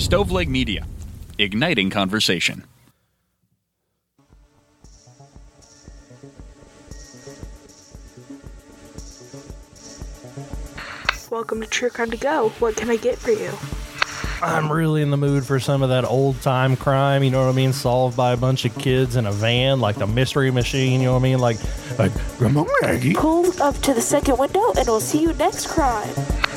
Stoveleg Media, igniting conversation. Welcome to True Crime to Go. What can I get for you? I'm really in the mood for some of that old-time crime, you know what I mean? Solved by a bunch of kids in a van, like the Mystery Machine, you know what I mean? Like Grandma Maggie. Pull up to the second window and we'll see you next crime.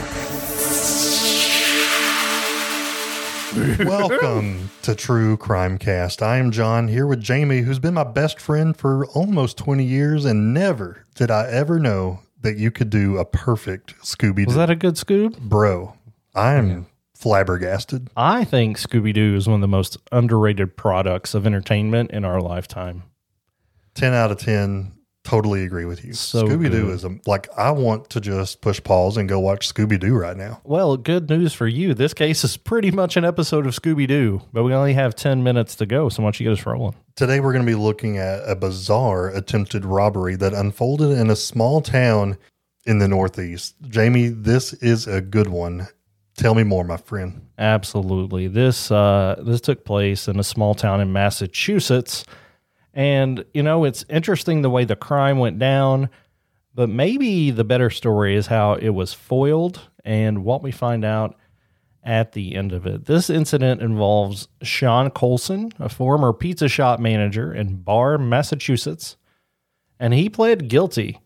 Welcome to True Crime Cast. I am John, here with Jamie, who's been my best friend for almost 20 years, and never did I ever know that you could do a perfect Scooby-Doo. Was that a good Scoob? Bro, I am flabbergasted. I think Scooby-Doo is one of the most underrated products of entertainment in our lifetime. 10 out of 10. Totally agree with you. So Scooby-Doo good. is like, I want to just push pause and go watch Scooby-Doo right now. Well, good news for you. This case is pretty much an episode of Scooby-Doo, but we only have 10 minutes to go, so why don't you get us rolling? Today we're going to be looking at a bizarre attempted robbery that unfolded in a small town in the Northeast. Jamie, this is a good one. Tell me more, my friend. Absolutely. This took place in a small town in Massachusetts. And, you know, it's interesting the way the crime went down, but maybe the better story is how it was foiled and what we find out at the end of it. This incident involves Sean Colson, a former pizza shop manager in Barre, Massachusetts, and he pled guilty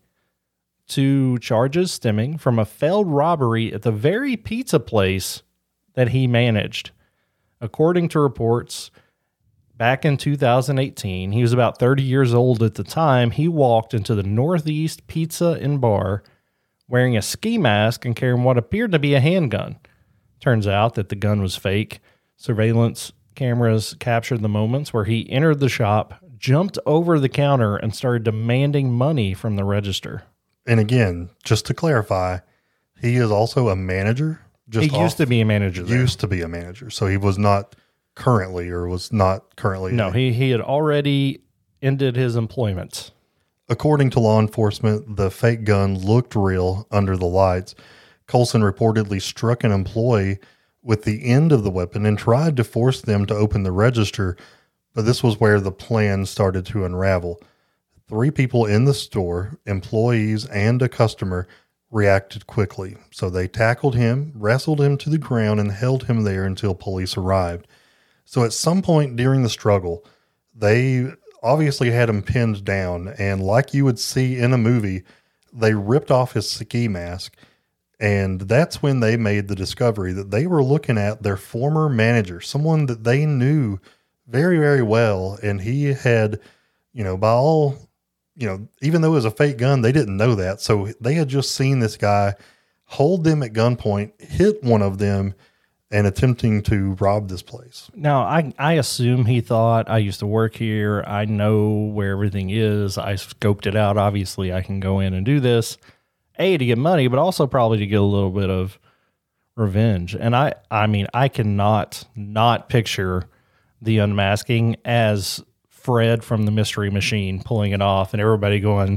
to charges stemming from a failed robbery at the very pizza place that he managed. According to reports, back in 2018, he was about 30 years old at the time. He walked into the Northeast Pizza and Bar wearing a ski mask and carrying what appeared to be a handgun. Turns out that the gun was fake. Surveillance cameras captured the moments where he entered the shop, jumped over the counter, and started demanding money from the register. And again, just to clarify, he is also a manager. He used to be a manager there. Used to be a manager. So he was not currently or was not currently. No, he had already ended his employment. According to law enforcement, the fake gun looked real under the lights. Colson reportedly struck an employee with the end of the weapon and tried to force them to open the register, but this was where the plan started to unravel. 3 people in the store, employees and a customer, reacted quickly. So they tackled him, wrestled him to the ground, and held him there until police arrived. So at some point during the struggle, they obviously had him pinned down, and like you would see in a movie, they ripped off his ski mask, and that's when they made the discovery that they were looking at their former manager, someone that they knew very, very well, and he had, by all, even though it was a fake gun, they didn't know that, so they had just seen this guy hold them at gunpoint, hit one of them, and attempting to rob this place. Now, I assume he thought, I used to work here. I know where everything is. I scoped it out. Obviously, I can go in and do this, A, to get money, but also probably to get a little bit of revenge. And I mean, I cannot not picture the unmasking as Fred from the Mystery Machine pulling it off and everybody going,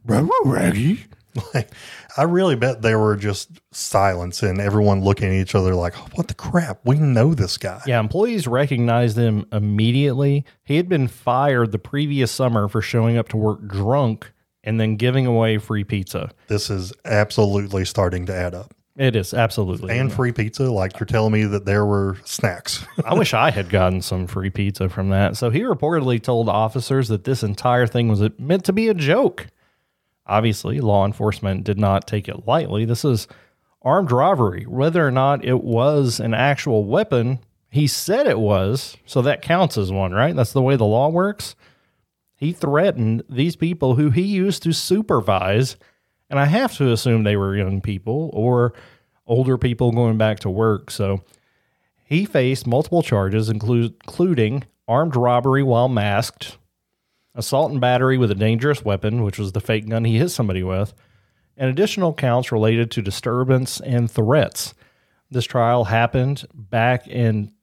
Raggy. Like, I really bet there were just silence and everyone looking at each other like, what the crap? We know this guy. Yeah, employees recognized him immediately. He had been fired the previous summer for showing up to work drunk and then giving away free pizza. This is absolutely starting to add up. It is, absolutely. And free pizza, like you're telling me that there were snacks. I wish I had gotten some free pizza from that. So he reportedly told officers that this entire thing was meant to be a joke. Obviously, law enforcement did not take it lightly. This is armed robbery. Whether or not it was an actual weapon, he said it was, so that counts as one, right? That's the way the law works. He threatened these people who he used to supervise, and I have to assume they were young people or older people going back to work. So he faced multiple charges, including armed robbery while masked, assault and battery with a dangerous weapon, which was the fake gun he hit somebody with, and additional counts related to disturbance and threats. This trial happened back in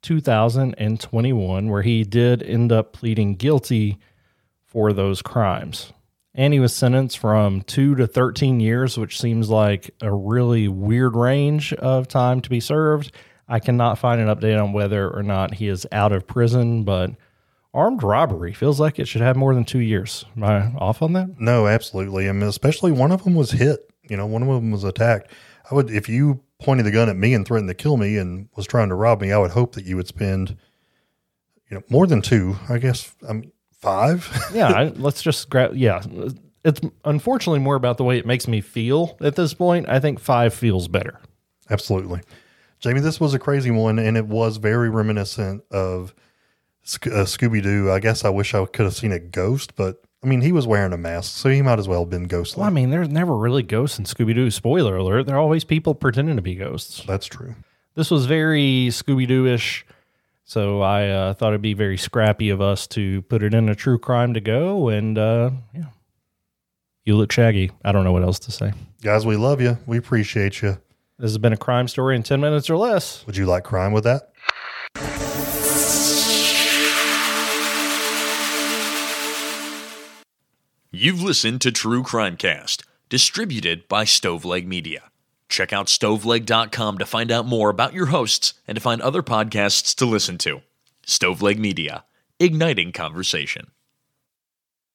2021, where he did end up pleading guilty for those crimes. And he was sentenced from 2 to 13 years, which seems like a really weird range of time to be served. I cannot find an update on whether or not he is out of prison, but armed robbery feels like it should have more than 2 years. Am I off on that? No, absolutely. I mean, especially one of them was hit. One of them was attacked. If you pointed the gun at me and threatened to kill me and was trying to rob me, I would hope that you would spend, more than 2, I guess. 5. Yeah. Let's just grab. Yeah. It's unfortunately more about the way it makes me feel at this point. I think 5 feels better. Absolutely. Jamie, this was a crazy one, and it was very reminiscent of Scooby-Doo. I guess I wish I could have seen a ghost, but he was wearing a mask, so he might as well have been ghostly. Well, there's never really ghosts in Scooby-Doo. Spoiler alert. There are always people pretending to be ghosts. That's true. This was very Scooby-Doo-ish, so I thought it'd be very scrappy of us to put it in a true crime to go, and yeah. You look shaggy. I don't know what else to say. Guys, we love you. We appreciate you. This has been a crime story in 10 minutes or less. Would you like crime with that? You've listened to True Crimecast, distributed by Stoveleg Media. Check out stoveleg.com to find out more about your hosts and to find other podcasts to listen to. Stoveleg Media, igniting conversation.